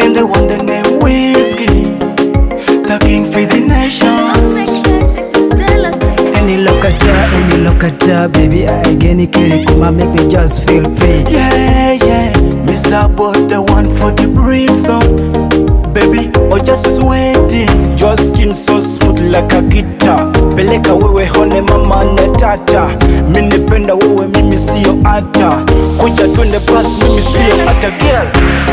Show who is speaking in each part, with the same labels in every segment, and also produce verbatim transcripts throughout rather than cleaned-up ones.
Speaker 1: and the one that name Whiskey, the king for the nation.
Speaker 2: Any lokata, any lokata, baby, I get it, carry come and make me just feel free.
Speaker 1: Yeah, yeah, Miss About the one for the bricks on. Baby, or just is waiting. Your skin so smooth like a guitar. Peleka wewe hone mama na tata. Mini penda wewe mimi siyo ata. Kuja twende pass mimi siyo ata girl.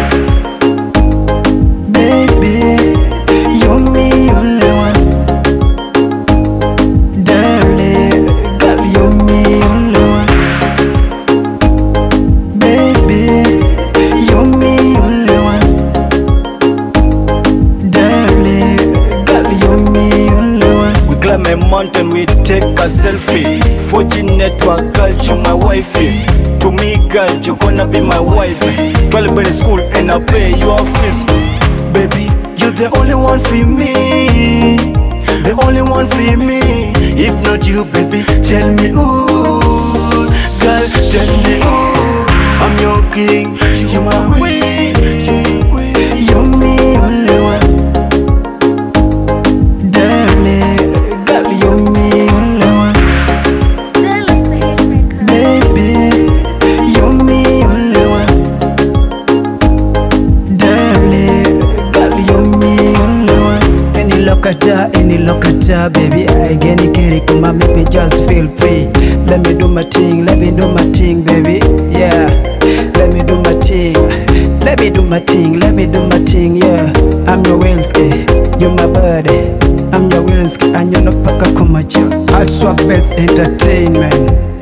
Speaker 2: Baby, you're me only one. Darling, girl, you're me only one. Baby, you're me only one. Darling, girl, you're me only one.
Speaker 1: We climb a mountain, we take a selfie. four G network, girl, you my wifey. To me, girl, you gonna be my wife. twelve by school and I pay your fees. Baby, you're the only one for me. The only one for me. If not you, baby, tell me ooh. Girl, tell me ooh. I'm your king, you're my queen.
Speaker 2: You're me only one. Darling, girl, you're me only one. Baby, you're me only one. Darling, girl, you're me only one. Any lokata, any lokata, baby, I get it, carry come and make me just feel free. Let me do my thing, let me do my thing, baby, yeah. Let me do my thing, let me do my thing, let me do my thing, yeah. I'm your Whiskey, you're my buddy. I'm your Whiskey, and you're not paka kumacha. Hot swap best entertainment.